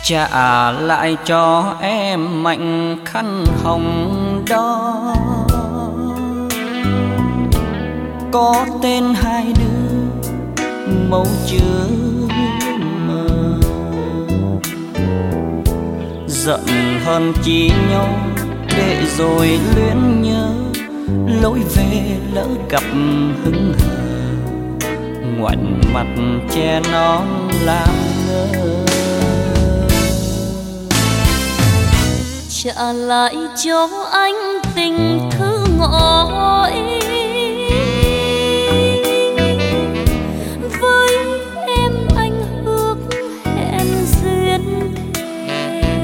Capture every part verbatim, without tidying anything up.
trả lại cho em mảnh khăn hồng đó, có tên hai đứa màu chưa mờ. Giận hơn chỉ nhau để rồi luyến nhớ, lối về lỡ gặp hững hờ, ngoảnh mặt che nón làm ngơ. Trả lại cho anh tình thư ngỏ ý, với em anh ước hẹn duyên thề.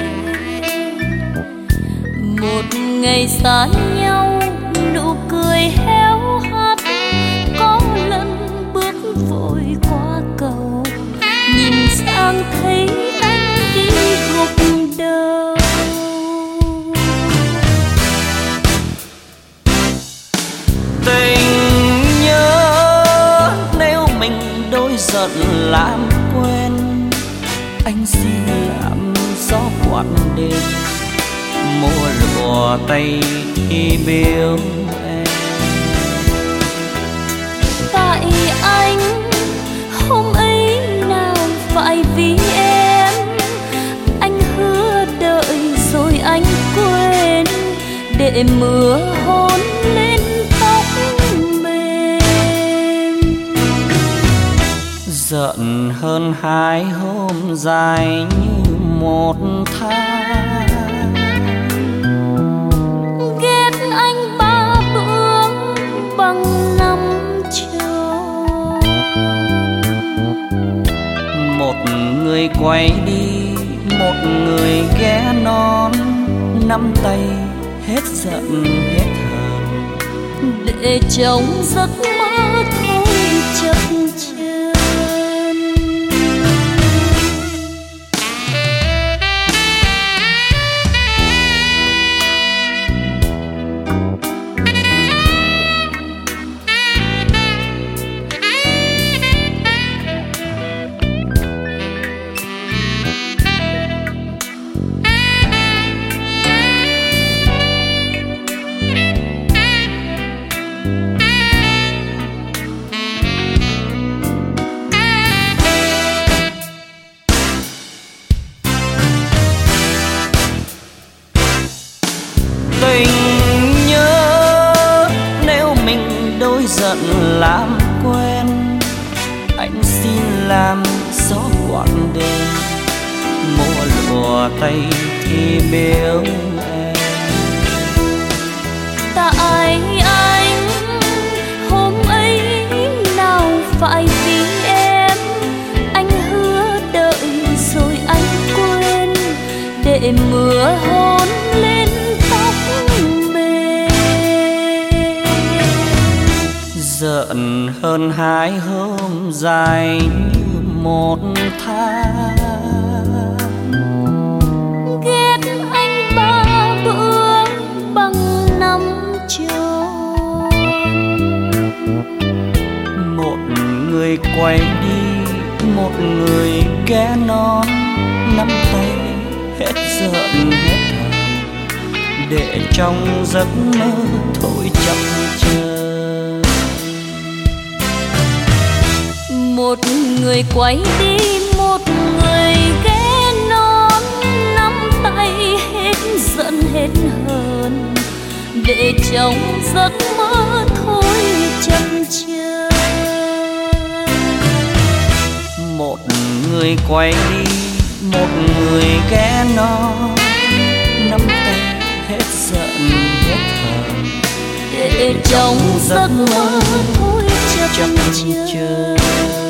Một ngày xa nhau nụ cười héo hắt, có lần bước vội qua cầu, nhìn sang thấy anh đi gục đầu. Tình nhớ nếu mình đôi giận làm quen, anh xin làm gió quặn đêm, mùa lụa tay khi biếu em. Tại anh hôm ấy nào phải vì em, anh hứa đợi rồi anh quên, để mưa hôn lên tóc mềm. Giận hơn hai hôm dài như một tháng, ghét anh ba bữa bằng năm tròn. một người quay đi, một người ghé non, nắm tay hết giận hết hờn, để trong giấc mơ thôi chập chờn. Tình nhớ nếu mình đôi giận làm quen, anh xin làm gió quặn đêm, mùa lụa tay thì biếu em. Tại anh hôm ấy nào phải vì em, anh hứa đợi rồi anh quên, để mưa hôn lên tóc mềm. Giận hơn hai hôm dài như một tháng, ghét anh ba bữa bằng năm tròn. một người quay đi, một người ghé non, nắm tay hết giận hết hờn, để trong giấc mơ thôi chậm chờ. Một người quay đi, một người ghé non, nắm tay hết giận hết hờn, để trong giấc mơ thôi chậm chờ. Một người quay đi, một người ghé non, nắm tay hết giận hết hờn, để trong giấc mơ thôi chậm chờ.